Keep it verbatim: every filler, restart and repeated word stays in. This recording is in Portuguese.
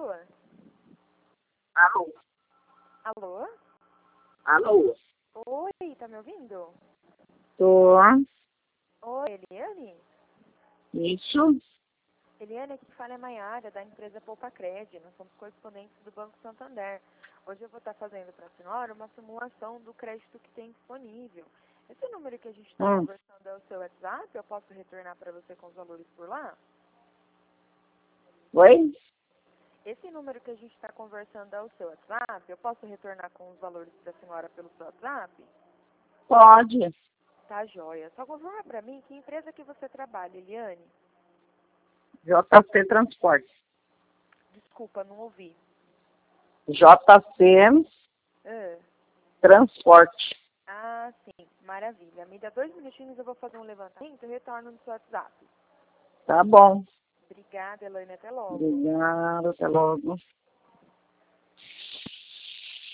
Alô? Alô? Alô? Alô? Oi, tá me ouvindo? Tô. Oi, Eliane? Isso? Eliane, aqui que fala é Maiara, da empresa Poupa Cred. Nós somos correspondentes do Banco Santander. Hoje eu vou estar fazendo para a senhora uma simulação do crédito que tem disponível. Esse número que a gente está Hum. conversando é o seu WhatsApp? Eu posso retornar para você com os valores por lá? Oi? Esse número que a gente está conversando é o seu WhatsApp? Eu posso retornar com os valores para a senhora pelo seu WhatsApp? Pode. Tá, joia. Só confirma para mim que empresa que você trabalha, Eliane. J C Transporte. Desculpa, não ouvi. J C Ah, Transporte. ah, sim. Maravilha. Me dá dois minutinhos, eu vou fazer um levantamento e retorno no seu WhatsApp. Tá bom. Obrigada, Elaine. Até logo. Obrigada. Até logo.